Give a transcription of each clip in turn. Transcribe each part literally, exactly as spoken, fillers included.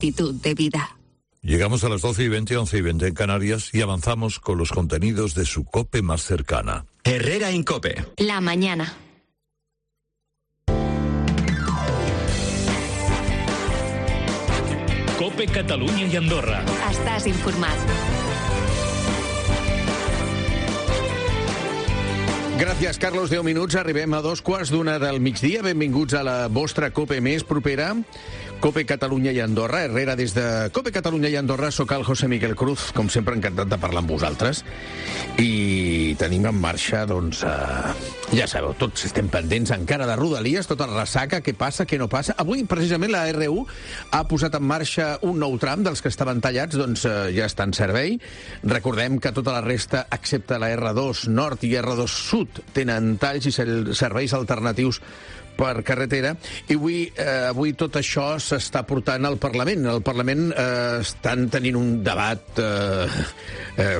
actitud de vida. Llegamos a las doce y veinte, once y veinte en Canarias y avanzamos con los contenidos de su COPE más cercana. Herrera en COPE. La mañana. COPE Catalunya i Andorra. Estàs informat. Gràcies, Carlos. deu minuts. Arribem a dos quarts d'una del migdia. Benvinguts a la vostra COPE més propera. COPE Catalunya i Andorra. Herrera des de COPE Catalunya i Andorra. Soc el José Miguel Cruz, com sempre encantat de parlar amb vosaltres. I tenim en marxa, doncs, eh, ja sabeu, tots estem pendents encara de Rodalies, tota la ressaca, què passa, què no passa. Avui, precisament, la R U ha posat en marxa un nou tram dels que estaven tallats, doncs eh, ja està en servei. Recordem que tota la resta, excepte la R dos Nord i R dos Sud, tenen talls i serveis alternatius per carretera, i avui, eh, avui tot això s'està portant al Parlament. Al Parlament eh, estan tenint un debat eh, eh,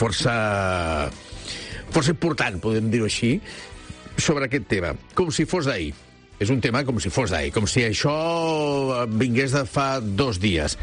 força, força important, podem dir-ho així, sobre aquest tema, com si fos d'ahir. És un tema com si fos d'ahir, com si això vingués de fa dos dies.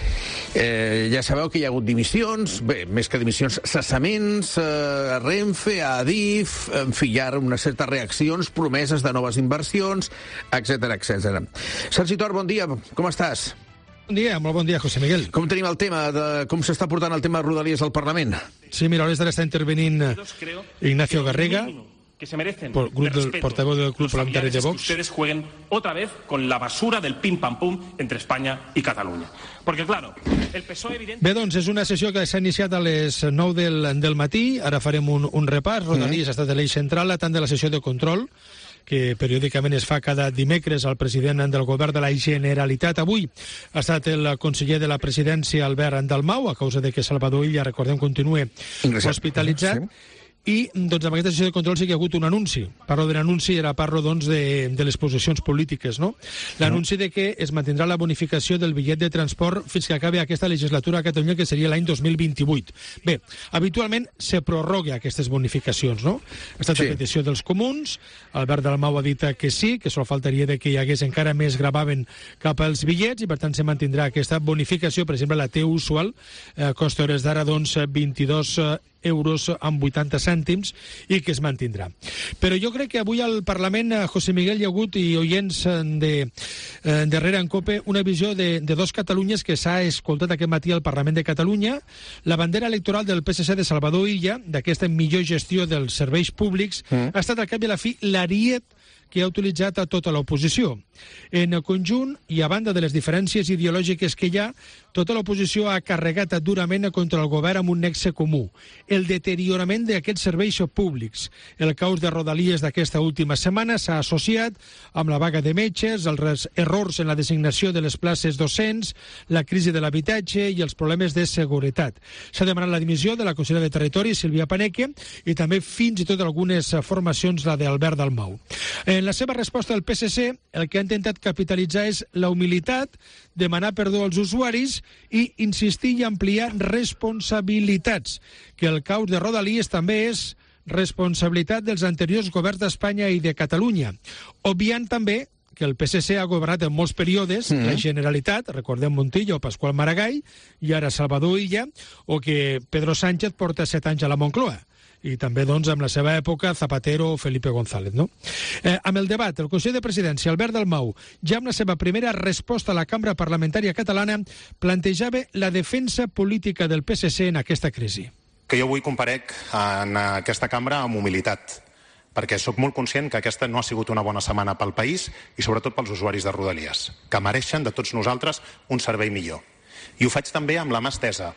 Eh, ja sabeu que hi ha hagut dimissions, bé, més que dimissions, cessaments, eh, a Renfe, a Adif, en fi, hi ha unes certes reaccions, promeses de noves inversions, etcètera, etcètera. Sergi Tor, bon dia, com estàs? Bon dia, molt bon dia, José Miguel. Com tenim el tema, de com s'està portant el tema de Rodalies al Parlament? Sí, mira, a hores d'ara està intervenint Ignacio Garriga, que se merecen por, grup del, respeto, portaveu del Club Parlamentari de Vox. Que ustedes jueguen otra vez con la basura del pim-pam-pum entre España y Cataluña. Porque, claro, el P S O E evidente... Bé, doncs, és una sessió que s'ha iniciat a les nou del, del matí. Ara farem un, un repàs. Rodalies mm. ha estat l'eix central, tant de la sessió de control, que periòdicament es fa cada dimecres al president del govern de la Generalitat. Avui ha estat el conseller de la presidència, Albert Dalmau, a causa de que Salvador Illa, recordem, continua hospitalitzat. Sí. I doncs, amb aquesta sessió de control sí que hi ha hagut un anunci. Parlo de l'anunci, era parlo doncs, de, de les posicions polítiques, no? L'anunci de que es mantindrà la bonificació del bitllet de transport fins que acabi aquesta legislatura a Catalunya, que seria l'any dos mil vint-i-vuit. Bé, habitualment se prorroga aquestes bonificacions, no? Ha estat sí. a petició dels comuns, Albert Dalmau ha dit que sí, que sol faltaria de que hi hagués encara més gravaven cap als bitllets i per tant se mantindrà aquesta bonificació. Per exemple, la T usual eh, costa hores d'ara doncs vint-i-dos euros amb vuitanta cèntims i que es mantindrà. Però jo crec que avui al Parlament, José Miguel, hi ha hagut, i oients de, eh, darrere en COPE, una visió de, de dos Catalunyes que s'ha escoltat aquest matí al Parlament de Catalunya. La bandera electoral del P S C de Salvador Illa, d'aquesta millor gestió dels serveis públics, mm. ha estat al cap i a la fi l'ariet que ha utilitzat a tota l'oposició. En conjunt, i a banda de les diferències ideològiques que hi ha, tota l'oposició ha carregat durament contra el govern amb un nexe comú: el deteriorament d'aquests serveis públics. El caos de Rodalies d'aquesta última setmana s'ha associat amb la vaga de metges, els errors en la designació de les places docents, la crisi de l'habitatge i els problemes de seguretat. S'ha demanat la dimissió de la consellera de Territori, Sílvia Paneque, i també fins i tot algunes formacions, la d'Albert Dalmau. En la seva resposta al P S C, el que ha intentat capitalitzar és la humilitat, demanar perdó als usuaris i insistir i ampliar responsabilitats, que el caos de Rodalies també és responsabilitat dels anteriors governs d'Espanya i de Catalunya, obviant també que el P S C ha governat en molts períodes, mm. la Generalitat, recordem Montillo, Pasqual Maragall, i ara Salvador Illa, o que Pedro Sánchez porta set anys a la Moncloa. I també, doncs, amb la seva època, Zapatero o Felipe González, no? Eh, amb el debat, el conseller de Presidència, Albert Dalmau, ja amb la seva primera resposta a la cambra parlamentària catalana, plantejava la defensa política del P S C en aquesta crisi. Que jo avui comparec en aquesta cambra amb humilitat, perquè sóc molt conscient que aquesta no ha sigut una bona setmana pel país i sobretot pels usuaris de Rodalies, que mereixen de tots nosaltres un servei millor. I ho faig també amb la mà estesa.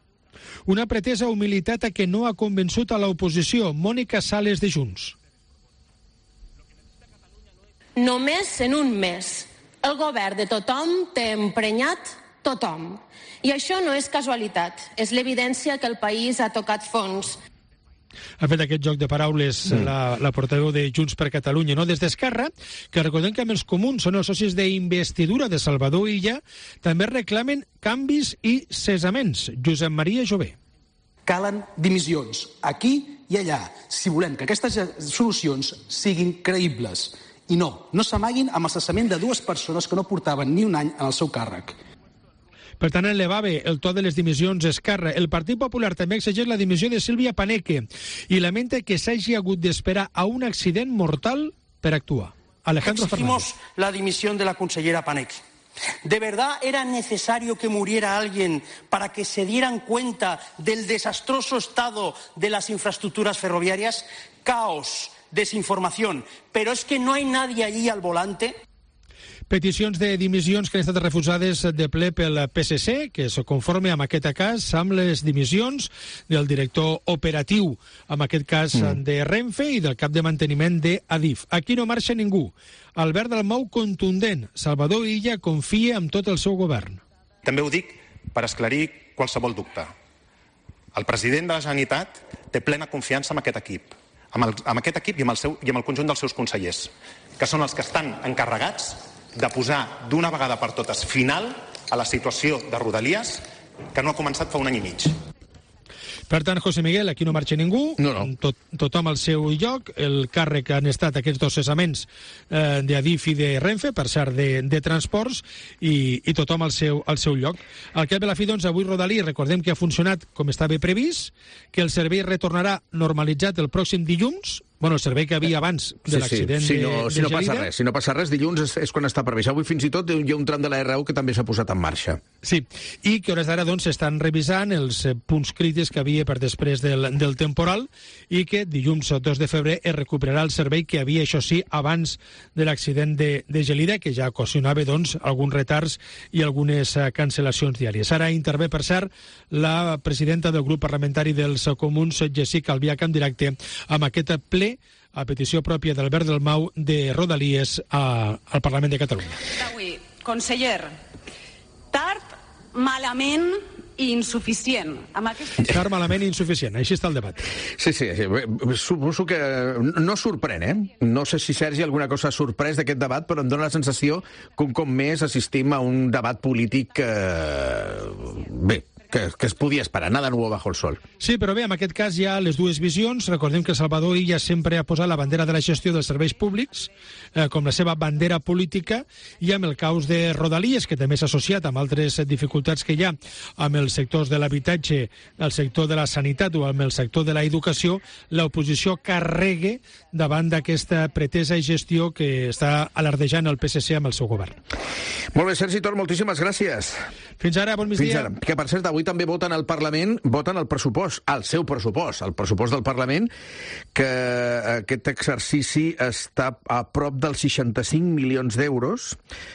Una pretesa humilitat a que no ha convençut a l'oposició. Mònica Sales, de Junts. Només en un mes el govern de tothom té emprenyat tothom. I això no és casualitat. És l'evidència que el país ha tocat fons. Ha fet aquest joc de paraules mm. la, la portaveu de Junts per Catalunya, no? Des d'Esquerra, que recordem que amb els comuns són els socis d'investidura de Salvador Illa, també reclamen canvis i cessaments. Josep Maria Jové. Calen dimissions, aquí i allà, si volem que aquestes solucions siguin creïbles. I no, no s'amaguin amb el cessament de dues persones que no portaven ni un any en el seu càrrec. Per tant, elevava el to de les dimissions Esquerra. El Partit Popular també exigeix la dimissió de Sílvia Paneque i lamenta que s'hagi hagut d'esperar a un accident mortal per actuar. Alejandro Fernández. Exigimos la dimisión de la consellera Paneque. ¿De verdad era necesario que muriera alguien para que se dieran cuenta del desastroso estado de las infraestructuras ferroviarias? Caos, desinformación. Pero es que no hay nadie allí al volante. Peticions de dimissions que han estat refusades de ple pel P S C, que es conforme amb aquest cas amb les dimissions del director operatiu, en aquest cas mm. de Renfe, i del cap de manteniment d'Adif. Aquí no marxa ningú. Albert Dalmau contundent. Salvador Illa confia en tot el seu govern. També ho dic per esclarir qualsevol dubte. El president de la Generalitat té plena confiança en aquest equip, amb, el, amb aquest equip i amb, el seu, i amb el conjunt dels seus consellers, que són els que estan encarregats de posar d'una vegada per totes final a la situació de Rodalies que no ha començat fa un any i mig. Per tant, José Miguel, aquí no marxa ningú, no, no. Tot, tothom al seu lloc, el càrrec han estat aquests dos cessaments eh, d'Adif i de Renfe, per cert, de, de transports, i, i tothom al seu, al seu lloc. Al cap de la fi, doncs, avui Rodalies, recordem que ha funcionat com estava previst, que el servei retornarà normalitzat el pròxim dilluns, bueno, el servei que havia abans de sí, l'accident sí. si no, de, de si no passa Gelida. res, si no passa res, dilluns és, és quan està previst. Avui fins i tot hi ha un tram de la R U que també s'ha posat en marxa. Sí, i que hores d'ara doncs s'estan revisant els eh, punts crítics que havia per després del, del temporal i que dilluns dos de febrer es recuperarà el servei que havia, això sí, abans de l'accident de, de Gelida, que ja ocasionava doncs alguns retards i algunes eh, cancel·lacions diàries. Ara intervé, per cert, la presidenta del grup parlamentari dels Comuns, Jessica Albiach, en directe amb aquest ple a petició pròpia d'Albert Dalmau de Rodalies a, al Parlament de Catalunya. Avui, conseller, tard, malament i insuficient. Amb aquest... Tard, malament i insuficient. Així està el debat. Sí, sí, sí. Suposo que no sorprèn, eh? No sé si, Sergi, alguna cosa ha sorprès d'aquest debat, però em dóna la sensació que un cop més assistim a un debat polític eh... bé, que, que es podia esperar, nada nuevo bajo el sol. Sí, però bé, en aquest cas hi ha les dues visions. Recordem que Salvador Illa sempre ha posat la bandera de la gestió dels serveis públics eh, com la seva bandera política, i amb el caos de Rodalies, que també s'ha associat amb altres dificultats que hi ha amb els sectors de l'habitatge, el sector de la sanitat o amb el sector de l'educació, l'oposició carregue davant d'aquesta pretesa gestió que està alardejant el P S C amb el seu govern. Molt bé, Sergi Tor, moltíssimes gràcies. Fins ara, bon migdia. Fins ara. Que, per cert, avui també voten al Parlament, voten el pressupost, el seu pressupost, el pressupost del Parlament, que aquest exercici està a prop dels seixanta-cinc milions d'euros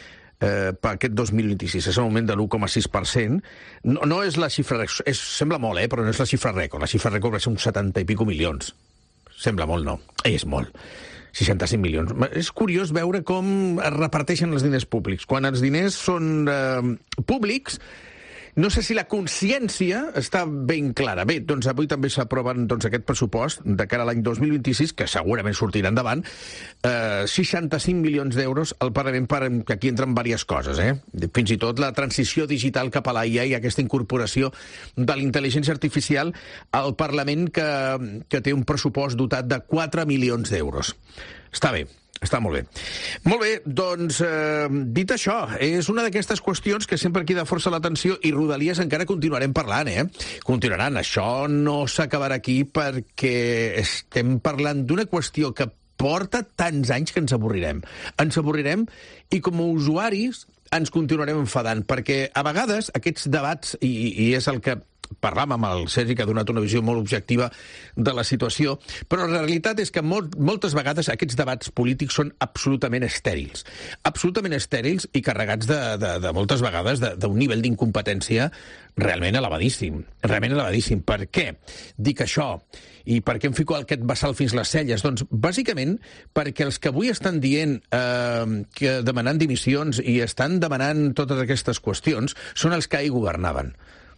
eh, per aquest dos mil vint-i-sis. És un augment de l'u coma sis per cent. No, no és la xifra... És, sembla molt, eh, però no és la xifra rècord. La xifra rècord va ser uns setanta i pico milions. Sembla molt, no. És molt. seixanta-cinc milions. És curiós veure com es reparteixen els diners públics. Quan els diners són eh, públics, no sé si la consciència està ben clara. Bé, doncs avui també s'aproven doncs, aquest pressupost de cara a l'any dos mil vint-i-sis, que segurament sortirà endavant, eh, seixanta-cinc milions d'euros al Parlament, per, que aquí entren diverses coses, eh? Fins i tot la transició digital cap a l'A I A i aquesta incorporació de la intel·ligència artificial al Parlament, que, que té un pressupost dotat de quatre milions d'euros. Està bé. Està molt bé. Molt bé, doncs, eh, dit això, és una d'aquestes qüestions que sempre crida força l'atenció, i Rodalies encara continuarem parlant, eh? Continuaran. Això no s'acabarà aquí perquè estem parlant d'una qüestió que porta tants anys que ens avorrirem. Ens avorrirem i com a usuaris ens continuarem enfadant, perquè a vegades aquests debats, i, i és el que parlàvem amb el Sergi, que ha donat una visió molt objectiva de la situació, però la realitat és que molt, moltes vegades aquests debats polítics són absolutament estèrils. Absolutament estèrils i carregats de, de, de moltes vegades d'un nivell d'incompetència realment elevadíssim. Realment elevadíssim. Per què dic això? I per què em fico aquest bassal fins les celles? Doncs, bàsicament, perquè els que avui estan dient eh, que demanant dimissions i estan demanant totes aquestes qüestions són els que ahir governaven.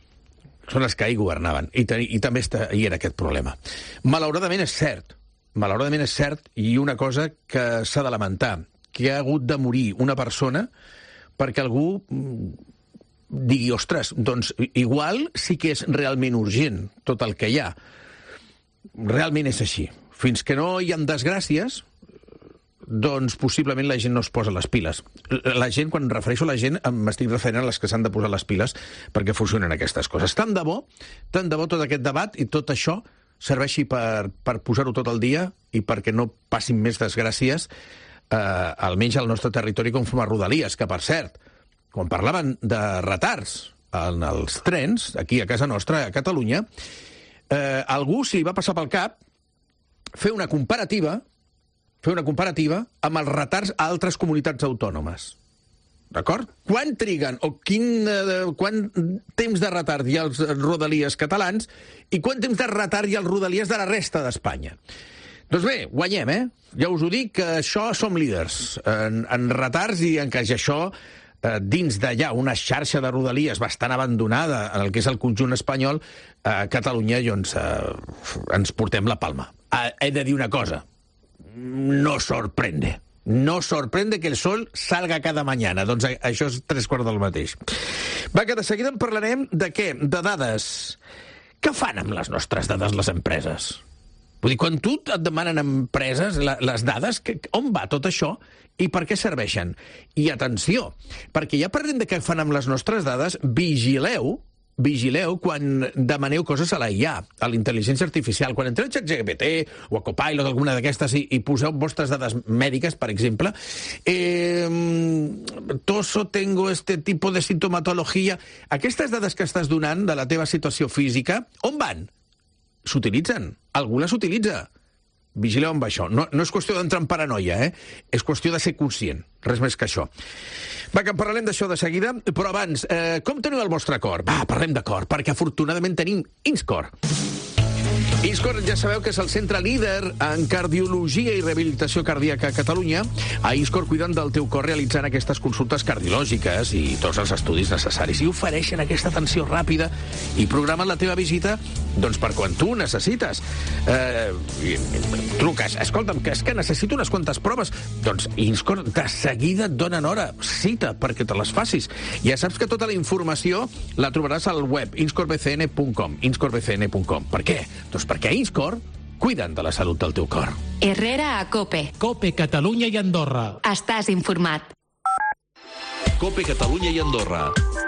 Són els que ahir governaven. I, ten, i també està, hi era aquest problema. Malauradament és cert. Malauradament és cert, i una cosa que s'ha de lamentar, que ha hagut de morir una persona perquè algú digui, ostres, doncs igual sí que és realment urgent tot el que hi ha. Realment és així. Fins que no hi ha desgràcies, doncs possiblement la gent no es posa les piles. La gent, quan em refereixo a la gent, m'estic referint a les que s'han de posar les piles perquè funcionen aquestes coses. Tant de bo, tant de bo tot aquest debat i tot això serveixi per, per posar-ho tot al dia i perquè no passin més desgràcies, eh, almenys al nostre territori com a Rodalies, que, per cert, quan parlaven de retards en els trens, aquí a casa nostra, a Catalunya, eh, algú s'hi va passar pel cap fer una comparativa fer una comparativa amb els retards a altres comunitats autònomes. D'acord? Quan triguen o quin, eh, quant temps de retard hi ha als Rodalies catalans i quant temps de retard hi ha als Rodalies de la resta d'Espanya. Doncs bé, guanyem, eh? Ja us ho dic, que això som líders en, en retards i en que això, eh, dins d'allà una xarxa de Rodalies bastant abandonada en el que és el conjunt espanyol, a Catalunya doncs, eh, ens portem la palma. Eh, he de dir una cosa, no sorprende. No sorprende que el sol salga cada mañana. Doncs això és tres quarts del mateix. Va, que de seguida en parlarem de què? De dades. Què fan amb les nostres dades les empreses? Vull dir, quan tu et demanen empreses la, les dades, que, on va tot això i per què serveixen? I atenció, perquè ja parlem de què fan amb les nostres dades, vigileu, vigileu quan demaneu coses a la I A, a la intel·ligència artificial. Quan entreu a ChatGPT o a Copilot, alguna d'aquestes, i, i poseu vostres dades mèdiques, per exemple, eh, toso, tengo este tipo de sintomatologia. Aquestes dades que estàs donant de la teva situació física, on van? S'utilitzen. Algú les utilitza. Vigileu amb això. No, no és qüestió d'entrar en paranoia, eh? És qüestió de ser conscient. Res més que això. Va, que parlem d'això de seguida, però abans, eh, com teniu el vostre cor? Va, parlem de cor, perquè afortunadament tenim INSCOR. INSCOR ja sabeu que és el centre líder en cardiologia i rehabilitació cardíaca a Catalunya. A INSCOR cuiden del teu cor realitzant aquestes consultes cardiològiques i tots els estudis necessaris i ofereixen aquesta atenció ràpida i programen la teva visita doncs per quan tu ho necessites. Eh, truques, escolta'm, que és que necessito unes quantes proves. Doncs INSCOR de seguida et donen hora, cita, perquè te les facis. Ja saps que tota la informació la trobaràs al web inscor b c n punt com, inscor b c n punt com. Per què? Doncs perquè a INSCOR cuiden de la salut del teu cor. Herrera a COPE. COPE Catalunya i Andorra. Estàs informat. COPE Catalunya y Andorra.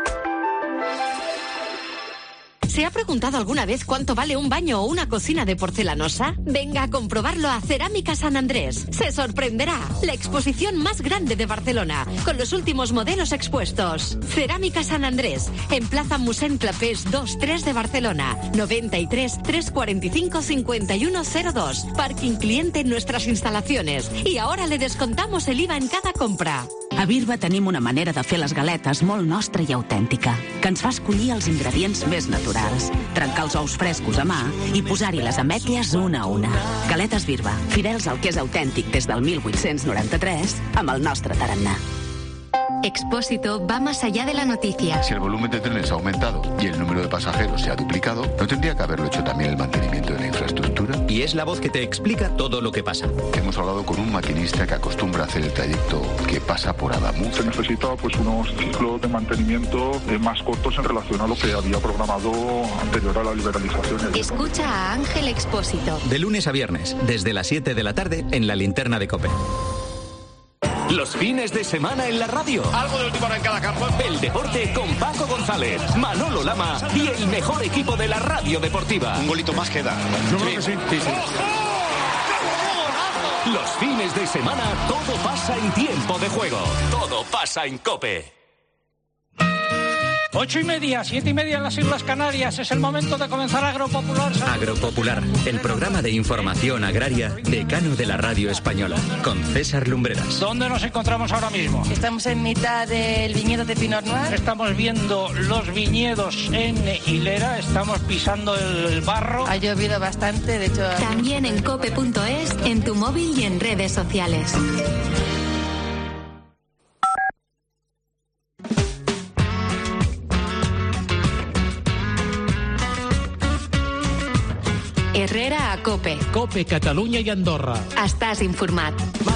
¿Se ha preguntado alguna vez cuánto vale un baño o una cocina de porcelanosa? Venga a comprobarlo a Cerámica San Andrés. Se sorprenderá. La exposición más grande de Barcelona, con los últimos modelos expuestos. Cerámica San Andrés, en Plaza Mossèn Clapés dos tres de Barcelona. noventa y tres, trescientos cuarenta y cinco, cincuenta y uno cero dos. Parking cliente en nuestras instalaciones. Y ahora le descontamos el I V A en cada compra. A Birba tenim una manera de fer les galetes molt nostra i autèntica, que ens fa escollir els ingredients més naturals, trencar els ous frescos a mà i posar-hi les ametlles una a una. Galetes Birba, fidels al que és autèntic des del mil vuit-cents noranta-tres, amb el nostre tarannà. Expósito va más allá de la noticia. Si el volumen de trenes ha aumentado y el número de pasajeros se ha duplicado, ¿no tendría que haberlo hecho también el mantenimiento de la infraestructura? Y es la voz que te explica todo lo que pasa. Hemos hablado con un maquinista que acostumbra a hacer el trayecto que pasa por Adamuz. Se necesita pues unos ciclos de mantenimiento eh, más cortos en relación a lo que había programado anterior a la liberalización. Escucha a Ángel Expósito. De lunes a viernes, desde las siete de la tarde, en la linterna de COPE. Los fines de semana en la radio. Algo de última hora en cada campo. El deporte con Paco González, Manolo Lama y el mejor equipo de la radio deportiva. Un golito más queda. Yo creo que sí. sí, sí. Los fines de semana todo pasa en tiempo de juego. Todo pasa en COPE. Ocho y media, siete y media en las Islas Canarias. Es el momento de comenzar Agropopular. Agropopular, el programa de información agraria decano de la radio española, con César Lumbreras. ¿Dónde nos encontramos ahora mismo? Estamos en mitad del viñedo de Pinot Noir. Estamos viendo los viñedos en hilera. Estamos pisando el barro. Ha llovido bastante, de hecho... También en cope punto es, en tu móvil y en redes sociales. Herrera a COPE. COPE Catalunya i Andorra. Estàs informat.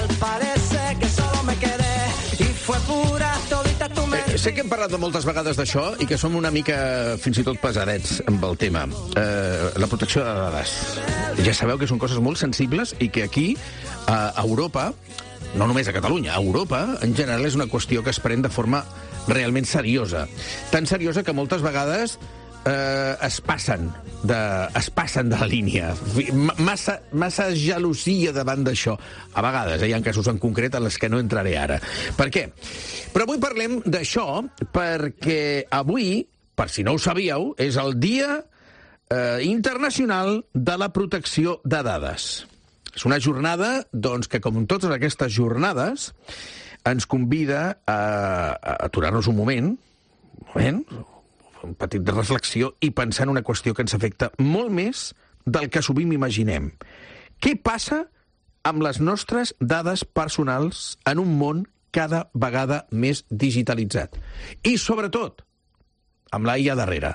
Eh, sé que hem parlat de moltes vegades d'això i que som una mica fins i tot pesadets amb el tema. Eh, la protecció de dades. Ja sabeu que són coses molt sensibles i que aquí, a Europa, no només a Catalunya, a Europa, en general, és una qüestió que es pren de forma realment seriosa. Tan seriosa que moltes vegades eh, es passen de, es passen de la línia. Massa, massa gelosia davant d'això. A vegades, eh, hi ha casos en concret en les que no entraré ara. Per què? Però avui parlem d'això perquè avui, per si no ho sabíeu, és el Dia eh, Internacional de la Protecció de Dades. És una jornada, doncs, que com totes aquestes jornades, ens convida a, a aturar-nos un moment, un moment, un petit de reflexió i pensar en una qüestió que ens afecta molt més del que sovint imaginem. Què passa amb les nostres dades personals en un món cada vegada més digitalitzat? I, sobretot, amb la I A darrere.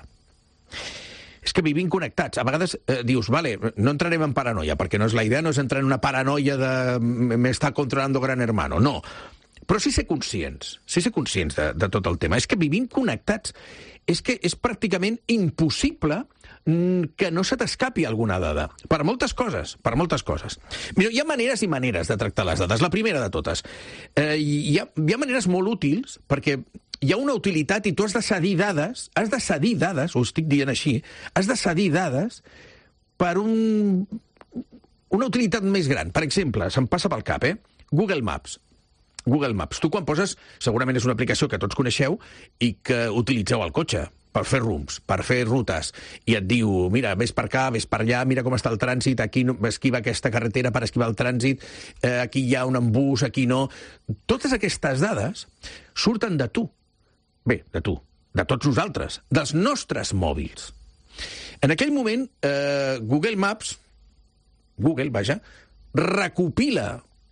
És que vivim connectats. A vegades eh, dius, vale, no entrarem en paranoia, perquè no és la idea, no és entrar en una paranoia de m'està controlando Gran Hermano, no. Però sí ser conscients, sí ser conscients de, de tot el tema. És que vivim connectats. És que és pràcticament impossible que no se t'escapi alguna dada. Per moltes coses, per moltes coses. Mira, hi ha maneres i maneres de tractar les dades. La primera de totes. Eh, hi, ha, hi ha maneres molt útils, perquè hi ha una utilitat i tu has de cedir dades, has de cedir dades, ho estic dient així, has de cedir dades per un, una utilitat més gran. Per exemple, se'm passa pel cap, eh? Google Maps. Google Maps. Tu quan poses, segurament és una aplicació que tots coneixeu i que utilitzeu al cotxe per fer rums, per fer rutes, i et diu, mira, vés per acá, vés per allà, mira com està el trànsit, aquí no, esquiva aquesta carretera per esquivar el trànsit, eh, aquí hi ha un embús, aquí no. Totes aquestes dades surten de tu. Bé, de tu, de tots nosaltres, dels nostres mòbils. En aquell moment, eh, Google Maps, Google, vaja, recopila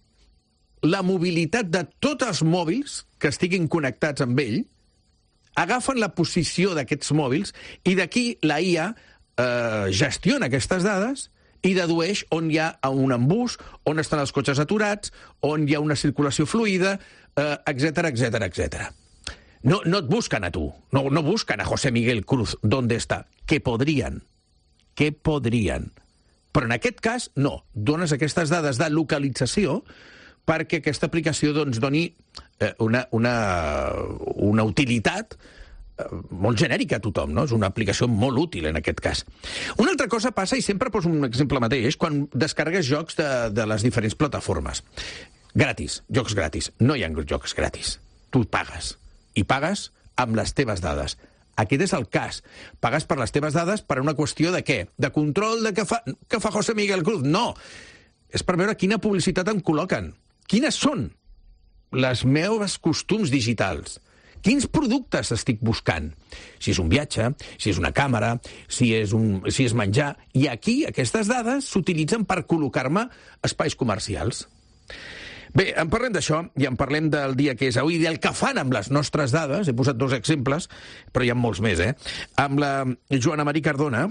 la mobilitat de tots els mòbils que estiguin connectats amb ell, agafen la posició d'aquests mòbils i d'aquí la I A eh, gestiona aquestes dades i dedueix on hi ha un embús, on estan els cotxes aturats, on hi ha una circulació fluida, eh, etcètera, etcètera, etcètera. No, no et busquen a tu, no, no busquen a José Miguel Cruz, ¿dónde està? Que podrien, que podrien. Però en aquest cas, no. Dones aquestes dades de localització perquè aquesta aplicació doncs, doni eh, una, una, una utilitat eh, molt genèrica a tothom, no? És una aplicació molt útil en aquest cas. Una altra cosa passa, i sempre poso un exemple mateix, quan descarregues jocs de, de les diferents plataformes. Gratis, jocs gratis. No hi ha jocs gratis. Tu pagues. I pagues amb les teves dades. Aquest és el cas. Pagues per les teves dades per una qüestió de què? De control de què fa, que fa José Miguel Cruz? No. És per veure quina publicitat em col·loquen. Quines són les meves costums digitals? Quins productes estic buscant? Si és un viatge, si és una càmera, si és, un, si és menjar. I aquí aquestes dades s'utilitzen per col·locar-me espais comercials. Bé, en parlem d'això i en parlem del dia que és avui, del que fan amb les nostres dades. He posat dos exemples, però hi ha molts més, eh? Amb la Joana Marí Cardona.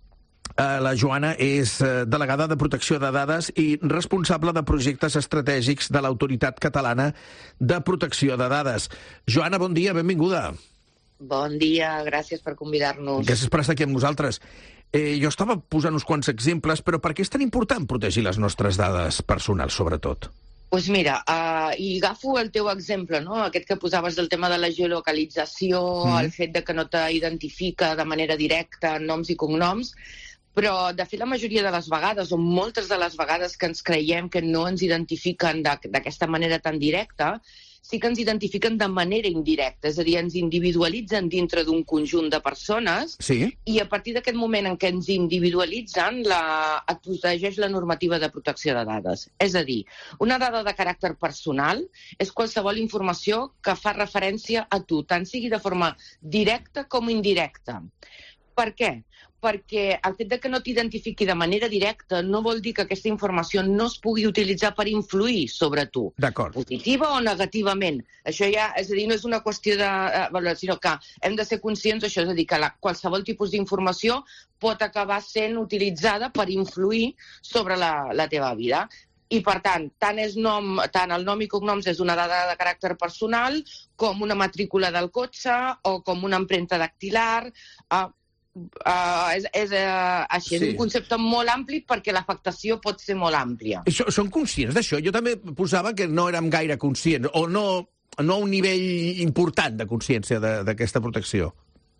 La Joana és delegada de protecció de dades i responsable de projectes estratègics de l'Autoritat Catalana de Protecció de Dades. Joana, bon dia, benvinguda. Bon dia, gràcies per convidar-nos. Gràcies per estar aquí amb nosaltres. Eh, jo estava posant uns quants exemples, però per què és tan important protegir les nostres dades personals, sobretot? Doncs pues mira, uh, i agafo el teu exemple, no? Aquest que posaves del tema de la geolocalització, mm. el fet de que no t'identifica de manera directa noms i cognoms, però de fet la majoria de les vegades, o moltes de les vegades que ens creiem que no ens identifiquen d'aquesta manera tan directa, sí que ens identifiquen de manera indirecta, és a dir, ens individualitzen dintre d'un conjunt de persones sí. I a partir d'aquest moment en què ens individualitzen la, et protegeix la normativa de protecció de dades. És a dir, una dada de caràcter personal és qualsevol informació que fa referència a tu, tant sigui de forma directa com indirecta. Per què? Perquè el fet de que no t'identifiqui de manera directa no vol dir que aquesta informació no es pugui utilitzar per influir sobre tu. D'acord. Positiva o negativament. Això ja, és a dir, no és una qüestió de... Eh, sinó que hem de ser conscients d'això, és a dir, que la, qualsevol tipus d'informació pot acabar sent utilitzada per influir sobre la, la teva vida. I, per tant, tant, és nom, tant el nom i cognoms és una dada de caràcter personal com una matrícula del cotxe o com una empremta dactilar... Eh, Uh, és és uh, així, és Sí. un concepte molt ampli perquè l'afectació pot ser molt àmplia. Això, són conscients d'això? Jo també posava que no érem gaire conscients, o no, no a un nivell important de consciència de- d'aquesta protecció.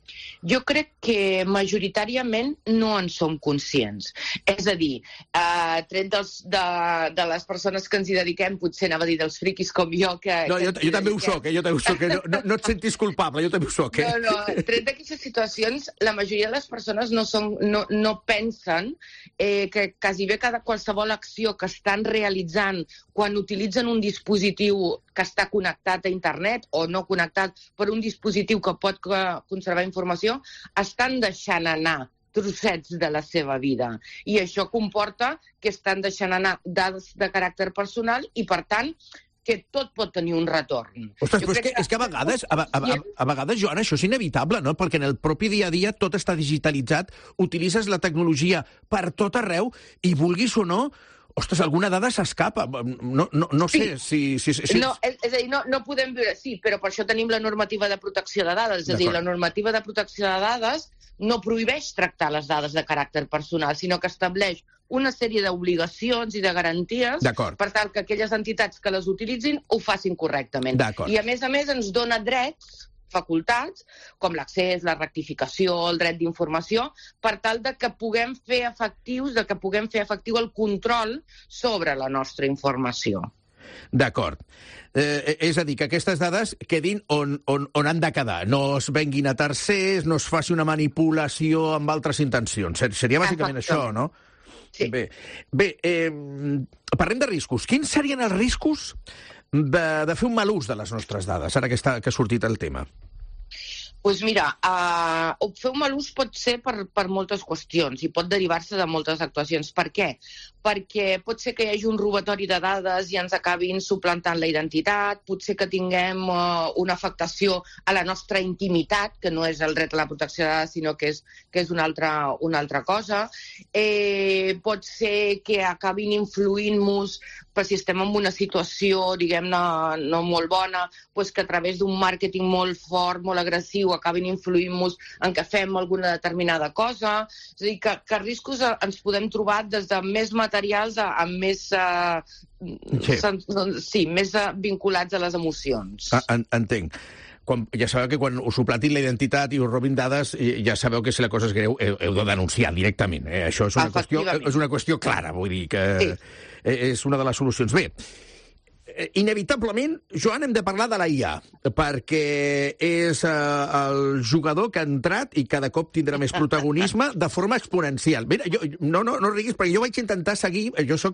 Jo crec que majoritàriament no en som conscients. És a dir, eh, tret dels, de, de les persones que ens hi dediquem, potser anava a dir dels friquis com jo, que... No, que jo, ens hi jo també ho dediquem. soc, eh? Jo també ho soc, eh? No, no, no et sentis culpable, jo també ho soc, eh? No, no, tret d'aquestes situacions, la majoria de les persones no, són, no, no pensen eh, que quasi bé cada qualsevol acció que estan realitzant quan utilitzen un dispositiu que està connectat a internet o no connectat per un dispositiu que pot eh, conservar informació, estan deixant anar trossets de la seva vida. I això comporta que estan deixant anar dades de caràcter personal i, per tant, que tot pot tenir un retorn. Ostres, Jo però és crec que, és que a vegades, a, a, a, a vegades, Joan, això és inevitable, no? Perquè en el propi dia a dia tot està digitalitzat, utilitzes la tecnologia per tot arreu i, vulguis o no, ostres, alguna dada s'escapa. No, no, no sé si... si, si, si... No, és, és a dir, no, no podem viure... Sí, però per això tenim la normativa de protecció de dades. És a dir, D'acord. la normativa de protecció de dades no prohibeix tractar les dades de caràcter personal, sinó que estableix una sèrie d'obligacions i de garanties D'acord. per tal que aquelles entitats que les utilitzin ho facin correctament. D'acord. I, a més a més, ens dona drets, facultats, com l'accés, la rectificació, el dret d'informació, per tal de que puguem fer efectius, de que puguem fer efectiu el control sobre la nostra informació. D'acord. Eh, és a dir, que aquestes dades quedin on, on, on han de quedar. No es venguin a tercers, no es faci una manipulació amb altres intencions. Ser- Seria bàsicament això, no? Sí. Bé, Bé eh, parlem de riscos. Quins serien els riscos de, de fer un mal ús de les nostres dades, ara que, està, que ha sortit el tema? Doncs mira, uh, fer un mal ús pot ser per, per moltes qüestions i pot derivar-se de moltes actuacions. Per què? Perquè pot ser que hi hagi un robatori de dades i ens acabin suplantant la identitat, potser que tinguem uh, una afectació a la nostra intimitat, que no és el dret a la protecció de dades, sinó que és, que és una, altra, una altra cosa. Eh, pot ser que acabin influint-nos, per si estem en una situació, diguem-ne, no molt bona, doncs que a través d'un màrqueting molt fort, molt agressiu, acabin influint-nos en què fem alguna determinada cosa. És a dir, que, que riscos ens podem trobar des de més materials a, a més, uh, Sí. sen, sí, més uh, vinculats a les emocions. Ah, en, entenc. Quan, ja sabeu que quan us suplantin la identitat i us robin dades, eh, ja sabeu que si la cosa és greu heu, heu de denunciar directament. Eh? Això és una, qüestió, és una qüestió clara, vull dir que sí. És una de les solucions. Bé, inevitablement, Joan, hem de parlar de la I A, perquè és eh, el jugador que ha entrat i cada cop tindrà més protagonisme de forma exponencial. Mira, jo, no, no, no riguis, perquè jo vaig intentar seguir, jo sóc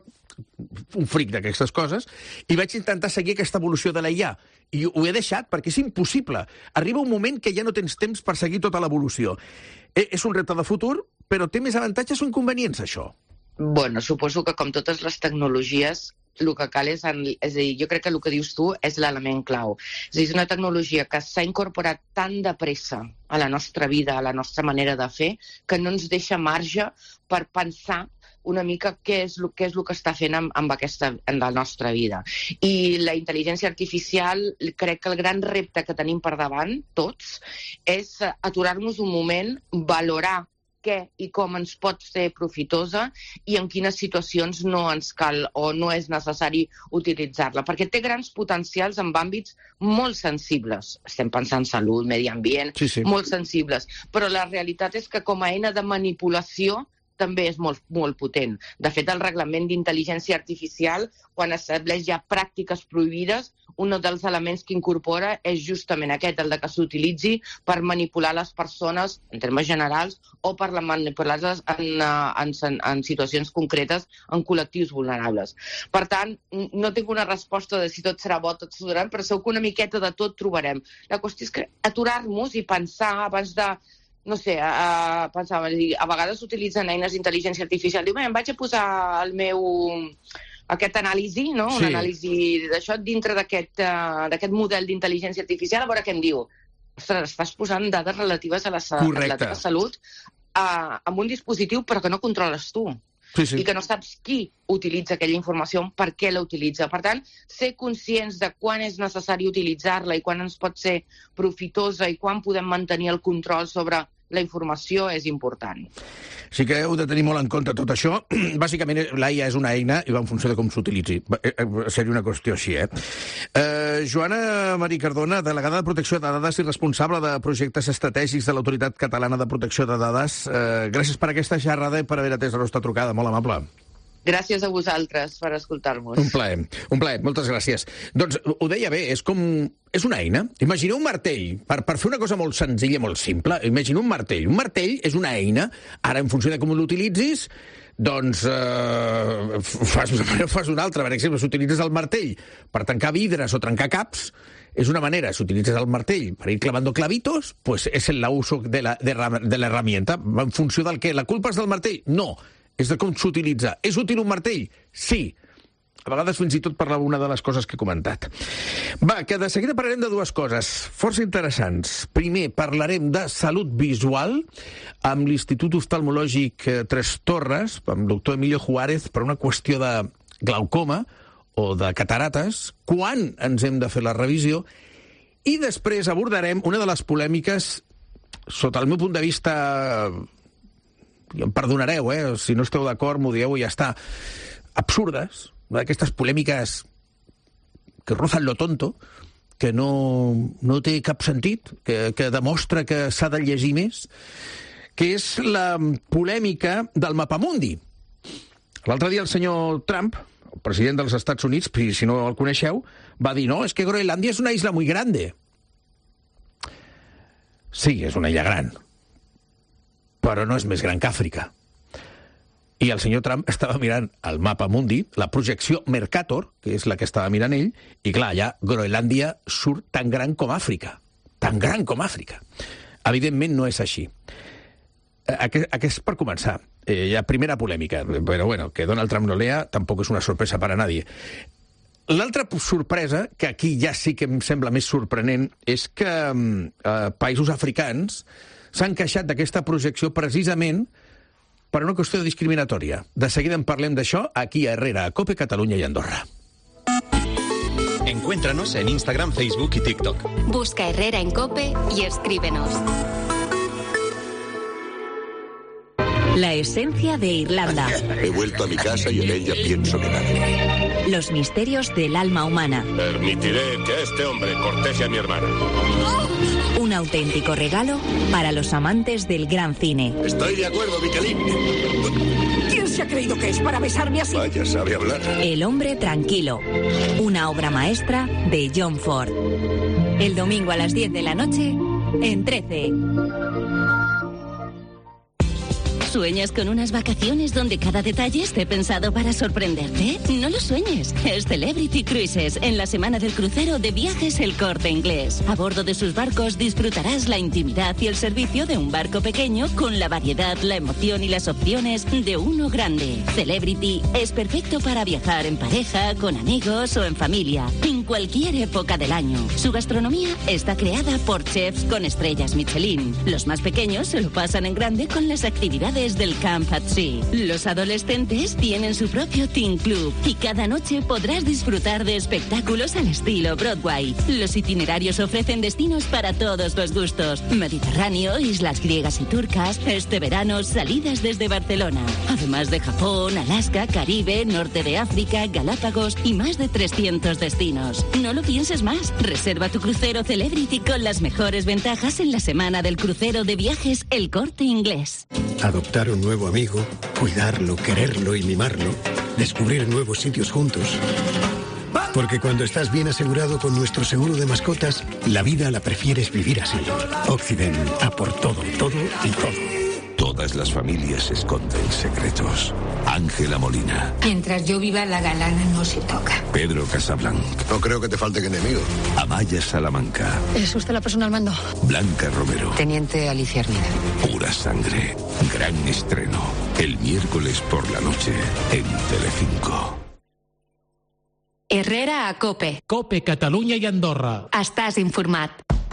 un fric d'aquestes coses, i vaig intentar seguir aquesta evolució de la I A, i ho he deixat perquè és impossible. Arriba un moment que ja no tens temps per seguir tota l'evolució. Eh, és un repte de futur, però té més avantatges o inconvenients, això? Bueno, suposo que com totes les tecnologies, el que cal és, en, és a dir, jo crec que el que dius tu és l'element clau. És a dir, és una tecnologia que s'ha incorporat tan de pressa a la nostra vida, a la nostra manera de fer, que no ens deixa marge per pensar una mica què és el, què és el que està fent amb, amb aquesta, en la nostra vida. I la intel·ligència artificial, crec que el gran repte que tenim per davant, tots, és aturar-nos un moment, valorar què i com ens pot ser profitosa i en quines situacions no ens cal o no és necessari utilitzar-la, perquè té grans potencials en àmbits molt sensibles. Estem pensant en salut, medi ambient, sí, sí. molt sensibles, però la realitat és que com a eina de manipulació també és molt, molt potent. De fet, el reglament d'intel·ligència artificial, quan estableix ja pràctiques prohibides, un dels elements que incorpora és justament aquest, el de que s'utilitzi per manipular les persones, en termes generals, o per manipular-les en, en, en situacions concretes, en col·lectius vulnerables. Per tant, no tinc una resposta de si tot serà bo, tot serà dolent, però segur que una miqueta de tot trobarem. La qüestió és que aturar-nos i pensar abans de no sé, a, pensava, a vegades utilitzen eines d'intel·ligència artificial. Diu, em vaig a posar el meu aquest anàlisi, no? Sí. Un anàlisi d'això dintre d'aquest uh, d'aquest model d'intel·ligència artificial, a veure què em diu. Ostres, estàs posant dades relatives a la, a la teva salut uh, amb un dispositiu però que no controles tu. Sí, sí. I que no saps qui utilitza aquella informació, per què la utilitza. Per tant, ser conscients de quan és necessari utilitzar-la i quan ens pot ser profitosa i quan podem mantenir el control sobre la informació és important. Sí que heu de tenir molt en compte tot això. Bàsicament, l'A I A és una eina i va en funció de com s'utilitzi. Seria una qüestió així, eh? eh? Joana Marí Cardona, delegada de Protecció de Dades i responsable de projectes estratègics de l'Autoritat Catalana de Protecció de Dades. Eh, gràcies per aquesta xerrada i per haver atès la nostra trucada. Molt amable. Gràcies a vosaltres per escoltar-nos. Un plaer, un plaer, moltes gràcies. Doncs ho deia bé, és com... és una eina. Imagineu un martell, per, per fer una cosa molt senzilla, molt simple, imagineu un martell. Un martell és una eina, ara en funció de com l'utilitzis, doncs eh, fas una manera o fas una altra. Per exemple, si utilitzes el martell per tancar vidres o trencar caps, és una manera. Si utilitzes el martell per ir clavando clavitos, pues és el uso de la, de, de la herramienta. En funció del que... La culpa és del martell? No. És de com s'utilitza. És útil un martell? Sí. A vegades fins i tot per una de les coses que he comentat. Va, que de seguida parlarem de dues coses força interessants. Primer, parlarem de salut visual amb l'Institut Oftalmològic Tres Torres, amb el doctor Emilio Juárez, per una qüestió de glaucoma o de catarates, quan ens hem de fer la revisió, i després abordarem una de les polèmiques, sota el meu punt de vista... i em perdonareu, eh? Si no esteu d'acord, m'ho dieu i ja està. Absurdes, d'aquestes polèmiques que rozan lo tonto, que no, no té cap sentit, que, que demostra que s'ha de llegir més, que és la polèmica del Mapamundi. L'altre dia el senyor Trump, el president dels Estats Units, si no el coneixeu, va dir, no, és que Groenlàndia és una isla muy grande. Sí, és una illa gran, però no és més gran que Àfrica. I el senyor Trump estava mirant el Mapamundi, la projecció Mercator, que és la que estava mirant ell, i clar, allà Groenlàndia surt tan gran com Àfrica. Tan gran com Àfrica. Evidentment no és així. Aquest, aquest per començar. Eh, la primera polèmica, però bueno, que Donald Trump no lea tampoc és una sorpresa per a nadie. L'altra sorpresa, que aquí ja sí que em sembla més sorprenent, és que eh, països africans s'han queixat d'aquesta projecció precisament per una qüestió discriminatòria. De seguida en parlem d'això aquí a Herrera, a COPE, Catalunya i Andorra. Encuéntranos en Instagram, Facebook y TikTok. Busca Herrera en COPE y escríbenos. La esencia de Irlanda. He vuelto a mi casa y en ella pienso quedarme. Los misterios del alma humana. Permitiré que este hombre corteje a mi hermana. Un auténtico regalo para los amantes del gran cine. Estoy de acuerdo, Michelin. ¿Quién se ha creído que es para besarme así? Vaya, sabe hablar. El hombre tranquilo. Una obra maestra de John Ford. El domingo a las diez de la noche en trece. ¿Sueñas con unas vacaciones donde cada detalle esté pensado para sorprenderte? No lo sueñes. Es Celebrity Cruises, en la semana del crucero de Viajes El Corte Inglés. A bordo de sus barcos disfrutarás la intimidad y el servicio de un barco pequeño con la variedad, la emoción y las opciones de uno grande. Celebrity es perfecto para viajar en pareja, con amigos o en familia, en cualquier época del año. Su gastronomía está creada por chefs con estrellas Michelin. Los más pequeños se lo pasan en grande con las actividades del Camp at Sea. Los adolescentes tienen su propio Teen Club y cada noche podrás disfrutar de espectáculos al estilo Broadway. Los itinerarios ofrecen destinos para todos los gustos: Mediterráneo, islas griegas y turcas, este verano salidas desde Barcelona, además de Japón, Alaska, Caribe, norte de África, Galápagos y más de trescientos destinos. No lo pienses más, reserva tu crucero Celebrity con las mejores ventajas en la semana del crucero de Viajes El Corte Inglés. Adoptar un nuevo amigo, cuidarlo, quererlo y mimarlo, descubrir nuevos sitios juntos. Porque cuando estás bien asegurado con nuestro seguro de mascotas, la vida la prefieres vivir así. Occident, a por todo, todo y todo. Todas las familias esconden secretos. Ángela Molina. Mientras yo viva, la galana no se toca. Pedro Casablanc. No creo que te falten enemigos. Amaya Salamanca. ¿Es usted la persona al mando? Blanca Romero. Teniente Alicia Armida. Pura sangre. Gran estreno. El miércoles por la noche en Telecinco. Herrera a COPE. COPE, Catalunya i Andorra. Estàs informat.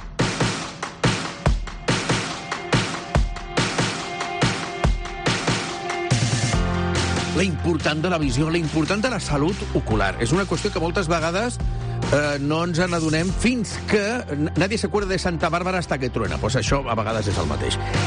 La important de la visió, la important de la salut ocular. És una qüestió que moltes vegades eh, no ens n'adonem fins que nadie se acuerda de Santa Bàrbara hasta que truena. Pues això a vegades és el mateix.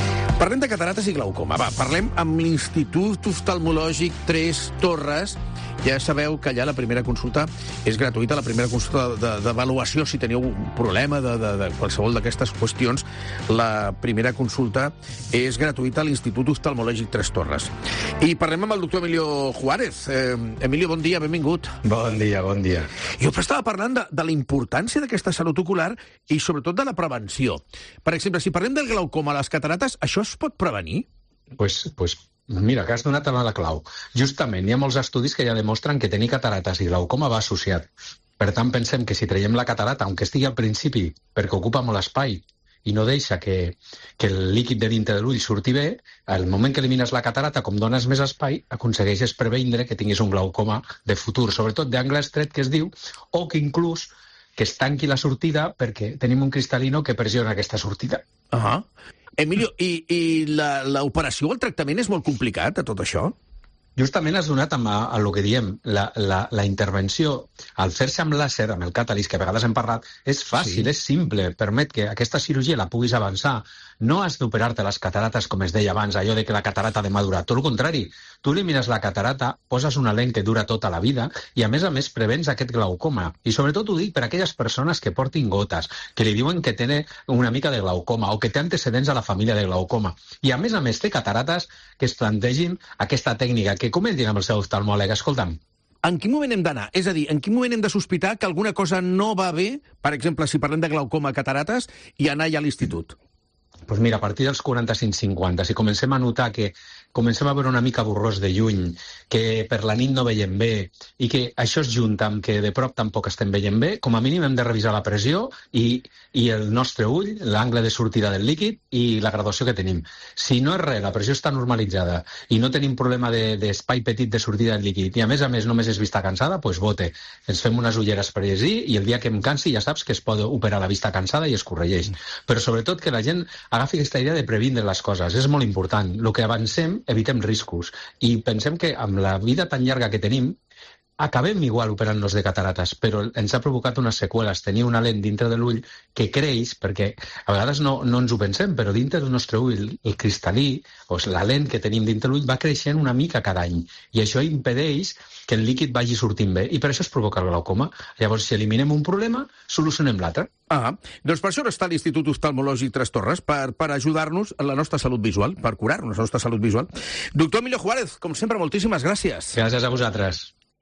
Parlem de catarates i glaucoma. Va, parlem amb l'Institut Oftalmològic Tres Torres. Ja sabeu que allà la primera consulta és gratuïta, la primera consulta d'avaluació, si teniu un problema de, de, de qualsevol d'aquestes qüestions, la primera consulta és gratuïta a l'Institut Oftalmològic Tres Torres. I parlem amb el doctor Emilio Juárez. Eh, Emilio, bon dia, benvingut. Bon dia, bon dia. Jo estava parlant de, de la importància d'aquesta salut ocular i sobretot de la prevenció. Per exemple, si parlem del glaucoma a les catarates, això es pot prevenir? Pues, pues mira, que has donat a la clau. Justament, hi ha molts estudis que ja demostren que tenir catarates i glaucoma va associat. Per tant, pensem que si traiem la catarata, aunque estigui al principi, perquè ocupa molt espai i no deixa que, que el líquid de dintre de l'ull surti bé, al moment que elimines la catarata, com dones més espai, aconsegueixes preveure que tinguis un glaucoma de futur, sobretot d'angle estret, que es diu, o que inclús que es tanqui la sortida perquè tenim un cristal·lino que pressiona aquesta sortida. Ah, Emilio, i, i l'operació o el tractament és molt complicat, a tot això? Justament has donat amb a, a lo que diem. La, la, la intervenció, al fer-se amb làser, amb el càtalis, que a vegades hem parlat, és fàcil, sí. És simple, permet que aquesta cirurgia la puguis avançar. No has d'operar-te les catarates, com es deia abans, allò de que la catarata ha de madurar. Tot el contrari, tu elimines la catarata, poses una lent que dura tota la vida i, a més a més, prevens aquest glaucoma. I sobretot ho dic per a aquelles persones que portin gotes, que li diuen que tenen una mica de glaucoma o que té antecedents a la família de glaucoma. I, a més a més, té catarates que es plantegin aquesta tècnica, que comentin amb el seu oftalmòleg. Escolta'm, en quin moment hem d'anar? És a dir, en quin moment hem de sospitar que alguna cosa no va bé, per exemple, si parlem de glaucoma a catarates, i anar ja a l'institut? Doncs mira, a partir dels quaranta-cinc cinquanta, si comencem a notar que comencem a veure una mica borrós de lluny, que per la nit no veiem bé, i que això es junta amb que de prop tampoc estem veient bé, com a mínim hem de revisar la pressió i, i el nostre ull, l'angle de sortida del líquid i la graduació que tenim. Si no és res, la pressió està normalitzada i no tenim problema d'espai de, petit de sortida del líquid i a més a més només és vista cansada, doncs bote. Ens fem unes ulleres per llegir i el dia que em cansi ja saps que es pot operar la vista cansada i es corregeix. Però sobretot que la gent agafi aquesta idea de previndre les coses. És molt important. El que avancem, evitem riscos. I pensem que amb la vida tan llarga que tenim, acabem igual operant-nos de catarates, però ens ha provocat unes seqüeles. Tenir una lent dintre de l'ull que creix, perquè a vegades no, no ens ho pensem, però dintre del nostre ull, el cristal·lí, o la lent que tenim dintre l'ull, va creixent una mica cada any. I això impedeix que el líquid vagi sortint bé, i per això es provoca el glaucoma. Llavors, si eliminem un problema, solucionem l'altre. Ah, doncs per això està l'Institut Oftalmològic Tres Torres, per, per ajudar-nos en la nostra salut visual, per curar-nos la nostra salut visual. Doctor Emilio Juárez, com sempre, moltíssimes gràcies. Gràcies a vosaltres.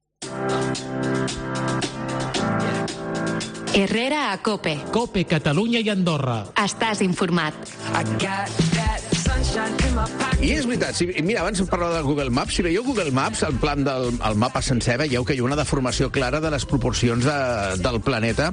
Herrera a COPE. COPE, Catalunya i Andorra. Estàs informat. I és veritat, si, mira, abans parlava del Google Maps, si veieu Google Maps, el plan del el mapa sencer, veieu que hi ha una deformació clara de les proporcions de, del planeta,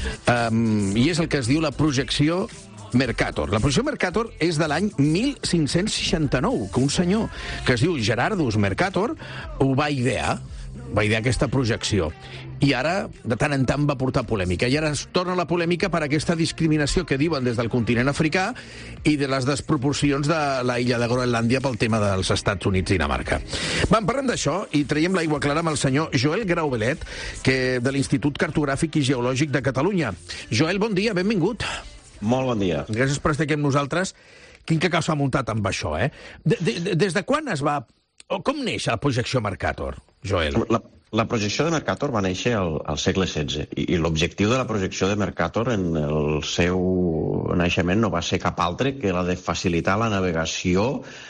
um, i és el que es diu la projecció Mercator. La projecció Mercator és de l'any mil cinc-cents seixanta-nou, que un senyor que es diu Gerardus Mercator ho va idear, va idear aquesta projecció. I ara, de tant en tant, va portar polèmica. I ara es torna la polèmica per aquesta discriminació que diuen des del continent africà i de les desproporcions de la illa de Groenlàndia pel tema dels Estats Units i Dinamarca. Va, parlem d'això i traiem l'aigua clara amb el senyor Joel Graubelet, que de l'Institut Cartogràfic i Geològic de Catalunya. Joel, bon dia, benvingut. Molt bon dia. Gràcies per estar aquí amb nosaltres. Quin cacau s'ha muntat amb això, eh? De, de, des de quan es va... O com neix la projecció Mercator, Joel? La, la projecció de Mercator va néixer al, al segle setze i, i l'objectiu de la projecció de Mercator en el seu naixement no va ser cap altre que la de facilitar la navegació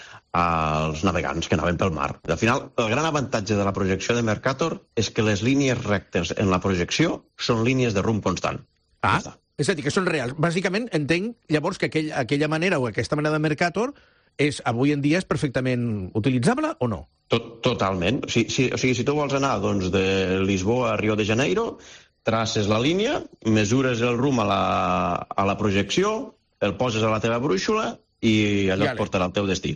als navegants que anaven pel mar. Al final, el gran avantatge de la projecció de Mercator és que les línies rectes en la projecció són línies de rumb constant. Ah, ja és a dir, que són reals. Bàsicament, entenc llavors que aquell, aquella manera o aquesta manera de Mercator és, avui en dia és perfectament utilitzable o no? Tot, totalment. Si, si, o sigui, si tu vols anar doncs, de Lisboa a Rio de Janeiro, traces la línia, mesures el rumb a la, a la projecció, el poses a la teva brúixola i allò ja et portarà al teu destí.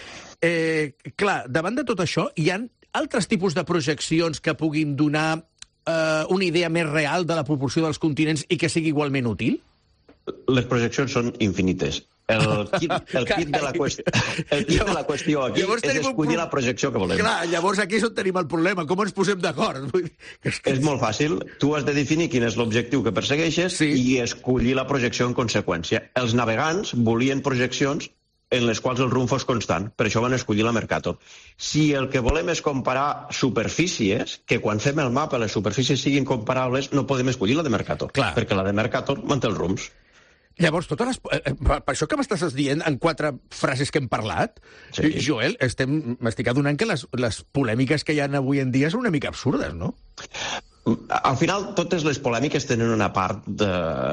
Eh, clar, davant de tot això, hi ha altres tipus de projeccions que puguin donar eh, una idea més real de la proporció dels continents i que sigui igualment útil? Les projeccions són infinites. El kit, el kit, de, la qüestió, el kit llavors, de la qüestió aquí és escollir pro... la projecció que volem. Clar, llavors aquí és on tenim el problema. Com ens posem d'acord? És, que... és molt fàcil. Tu has de definir quin és l'objectiu que persegueixes sí. i escollir la projecció en conseqüència. Els navegants volien projeccions en les quals el rumb fos constant. Per això van escollir la Mercator. Si el que volem és comparar superfícies, que quan fem el mapa les superfícies siguin comparables, no podem escollir la de Mercator, Clar. perquè la de Mercator manté els rumbs. Llavors, totes les, eh, per això que m'estàs dient en quatre frases que hem parlat, sí. Joel, estem, m'estic adonant que les, les polèmiques que hi ha avui en dia són una mica absurdes, no? Al final, totes les polèmiques tenen una part de,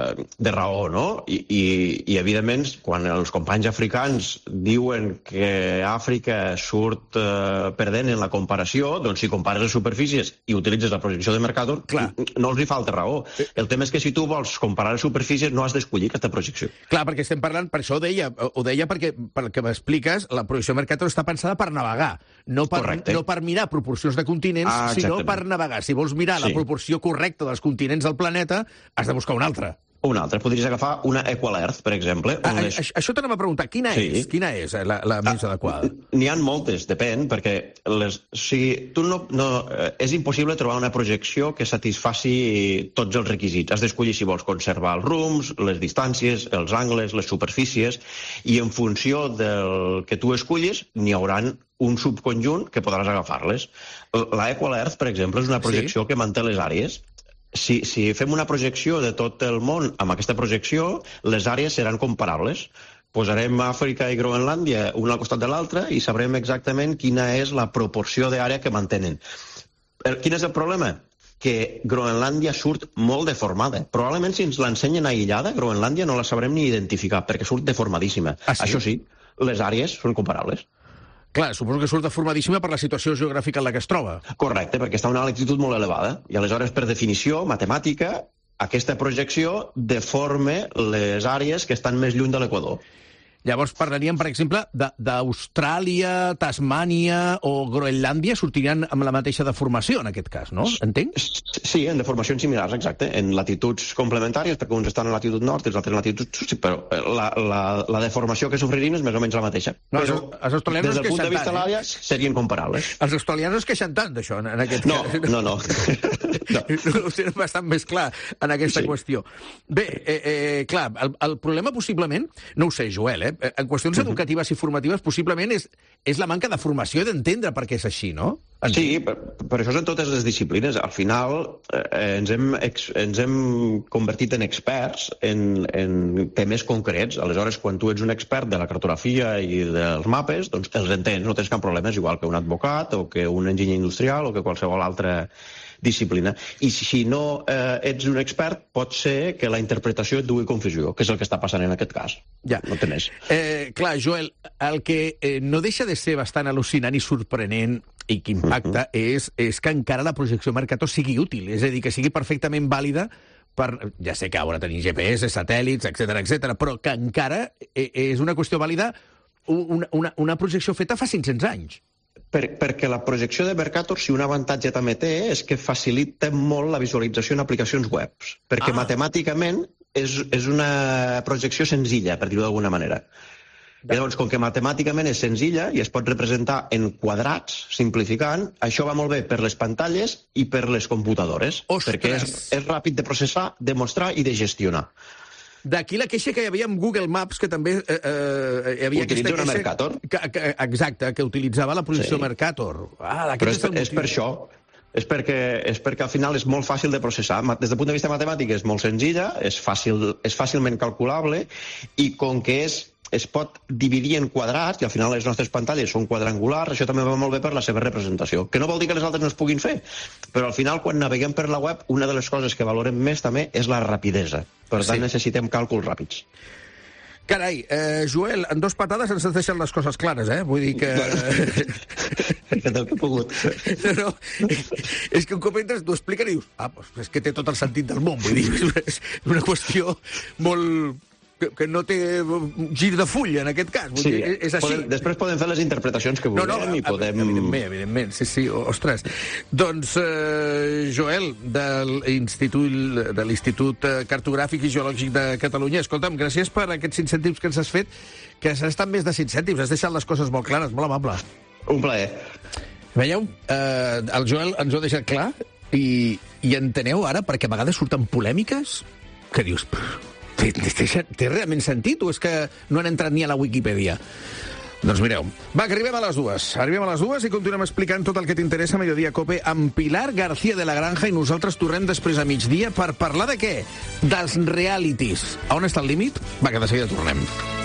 de raó, no? I, i, I, evidentment, quan els companys africans diuen que Àfrica surt eh, perdent en la comparació, doncs si compares les superfícies i utilitzes la projecció de Mercator, Clar. no els hi falta raó. El tema és que si tu vols comparar les superfícies no has d'escollir aquesta projecció. Clar, perquè estem parlant, per això ho deia, ho deia perquè, pel que m'expliques, la projecció Mercator està pensada per navegar, no per, no per mirar proporcions de continents, ah, sinó per navegar. Si vols mirar sí. la proporció correcta dels continents del planeta, has de buscar una altra. Una altra. Podries agafar una Equal Earth, per exemple. A, les... a, això t'anem a preguntar. Quina sí. és Quina és la, la més ah, adequada? N'hi ha moltes, depèn, perquè les, si tu no, no, és impossible trobar una projecció que satisfaci tots els requisits. Has d'escollir si vols conservar els rums, les distàncies, els angles, les superfícies, i en funció del que tu escollis, n'hi hauran un subconjunt que podràs agafar-les. La Equal Earth, per exemple, és una projecció sí. que manté les àrees. Si, si fem una projecció de tot el món amb aquesta projecció, les àrees seran comparables. Posarem Àfrica i Groenlàndia una al costat de l'altra i sabrem exactament quina és la proporció d'àrea que mantenen. Quin és el problema? Que Groenlàndia surt molt deformada. Probablement si ens l'ensenyen aïllada, Groenlàndia no la sabrem ni identificar, perquè surt deformadíssima. Ah, sí? Això sí, les àrees són comparables. Clar, suposo que surt deformadíssima per la situació geogràfica en la que es troba. Correcte, perquè està a una altitud molt elevada. I aleshores, per definició matemàtica, aquesta projecció deforma les àrees que estan més lluny de l'equador. Llavors parlaríem, per exemple, d'Austràlia, Tasmània o Groenlàndia sortirien amb la mateixa deformació, en aquest cas, no? Entenc? Sí, en deformacions similars, exacte. En latituds complementàries, perquè uns estan en latitud nord i els altres en latitud sud, però la, la, la deformació que sofririen és més o menys la mateixa. No, però els australians des del punt de vista tant, de l'àrea, eh? serien comparables. Els australians no es queixen tant d'això, en aquest no, cas. No, no, no. Ho tenen bastant més clar en aquesta sí. qüestió. Bé, eh, eh, clar, el, el problema possiblement, no ho sé, Joel, eh? En qüestions uh-huh. educatives i formatives, possiblement és, és la manca de formació i d'entendre per què és així, no? En sí, per, per això és en totes les disciplines. Al final eh, ens, hem, ex, ens hem convertit en experts en, en temes concrets. Aleshores, quan tu ets un expert de la cartografia i dels mapes, doncs els entens, no tens cap problema, és igual que un advocat o que un enginyer industrial o que qualsevol altra disciplina. I si no eh, ets un expert, pot ser que la interpretació et dugui confusió, que és el que està passant en aquest cas. Ja. No té més. Eh, clar, Joel, el que eh, no deixa de ser bastant al·lucinant i sorprenent i que impacta uh-huh. és, és que encara la projecció Mercator sigui útil, és a dir, que sigui perfectament vàlida per, ja sé que ara tenim G P S, satèl·lits, etcètera, etcètera, però que encara és una qüestió vàlida, una, una, una projecció feta fa cinc-cents anys. Per, perquè la projecció de Mercator, si un avantatge també té, és que facilita molt la visualització en aplicacions webs, perquè ah. matemàticament és, és una projecció senzilla, per dir-ho d'alguna manera. I llavors, com que matemàticament és senzilla i es pot representar en quadrats, simplificant, això va molt bé per les pantalles i per les computadores, Ostres. perquè és, és ràpid de processar, de mostrar i de gestionar. D'aquí la queixa que hi havia amb Google Maps, que també eh, eh, hi havia Utilitza aquesta una Mercator. Que, que, exacte, que utilitzava la projecció sí. Mercator. Ah, Però és, és, és per això. És perquè, és perquè al final és molt fàcil de processar. Des del punt de vista matemàtic és molt senzilla, és, fàcil, és fàcilment calculable, i com que és es pot dividir en quadrats, i al final les nostres pantalles són quadrangulars, això també va molt bé per la seva representació. Que no vol dir que les altres no es puguin fer, però al final, quan naveguem per la web, una de les coses que valorem més també és la rapidesa. Per tant, sí. necessitem càlculs ràpids. Carai, eh, Joel, en dos patades ens deixen les coses clares, eh? Vull dir que... Perquè del que he pogut. No, no, és que un cop entres, t'ho expliquen i dius, ah, doncs és que té tot el sentit del món, vull dir, és una qüestió molt... que no té gir de full, en aquest cas. Vull sí, dir, és així. Podem, després podem fer les interpretacions que vulguem no, no, i podem... Evidentment, evidentment, sí, sí, ostres. Doncs, eh, Joel, de l'Institut de l'Institut Cartogràfic i Geològic de Catalunya, escolta'm, gràcies per aquests cinc cèntims que ens has fet, que s'han estat més de cinc cèntims, has deixat les coses molt clares, molt amable. Un plaer. Veieu? Eh, el Joel ens ho ha deixat clar i, i enteneu ara perquè a vegades surten polèmiques que dius... Té, té, té realment sentit o és que no han entrat ni a la Wikipedia? Doncs mireu, va, que arribem a les dues. Arribem a les dues i continuem explicant tot el que t'interessa a Mediodía Cope amb Pilar García de la Granja i nosaltres tornem després a migdia per parlar de què? Dels realities. A on està el límit? Va, que de seguida tornem.